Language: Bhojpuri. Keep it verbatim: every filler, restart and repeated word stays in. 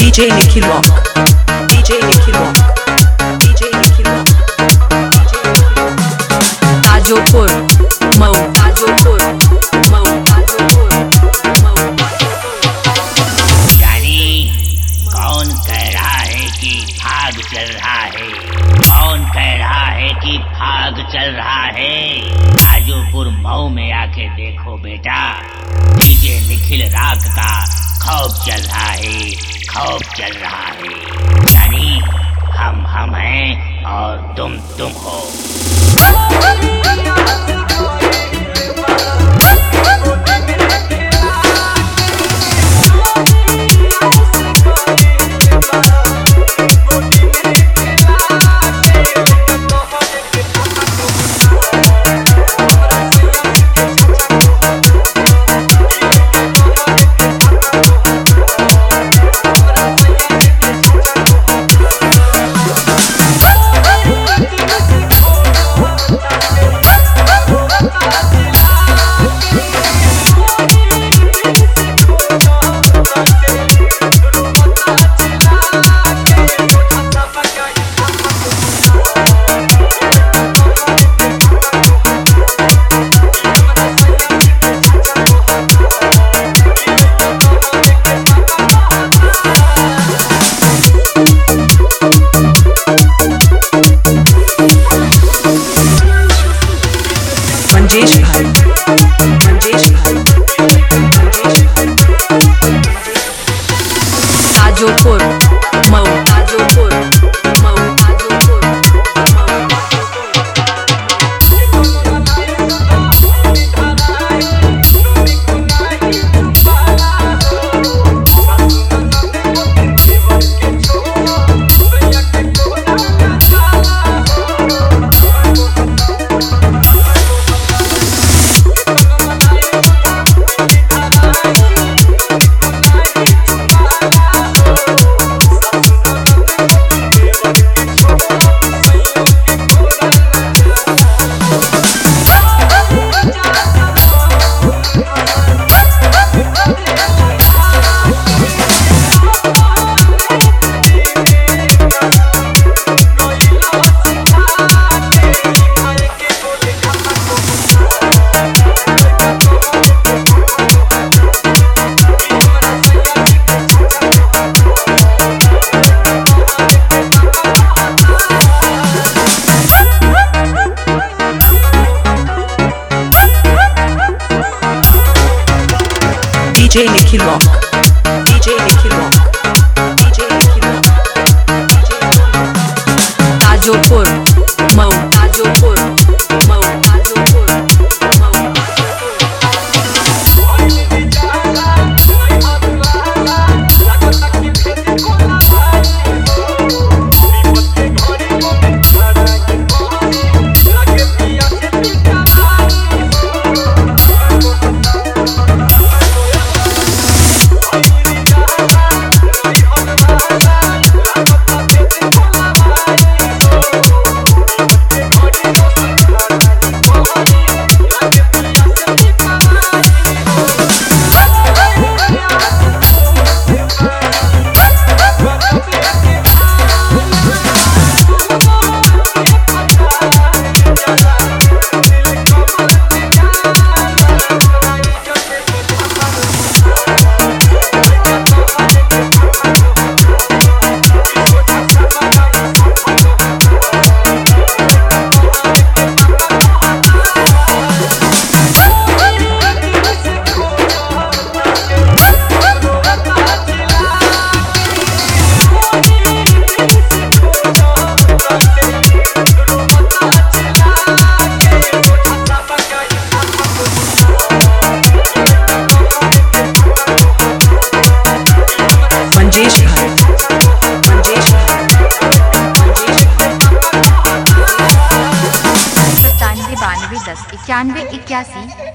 DJ Nikhil rock, DJ Nikhil rock, DJ Nikhil rock, Tajopur Mau, Tajopur Mau, Tajopur Mau. जानी कौन कह रहा है कि भाग चल रहा है? कौन कह रहा है कि भाग चल रहा है? ताजोपुर मऊ में आके देखो बेटा, डीजे निखिल रॉक का खौफ चल रहा है, खौफ चल रहा है। यानी हम हम हैं और तुम तुम हो। मंजेश भाई, मंजेश भाई, मंजेश भाई। Tajopur Mau, Tajopur Mau, Tajopur DJ Nikhil rock, DJ Nikhil rock, DJ Nikhil rock. Tajopur Mau, Tajopur Mau, Tajopur Mau. Manjesh भाई, मंजेश भाई, मंजेश भाई। सत्तानवे बानवे दस इक्यानवे इक्यासी।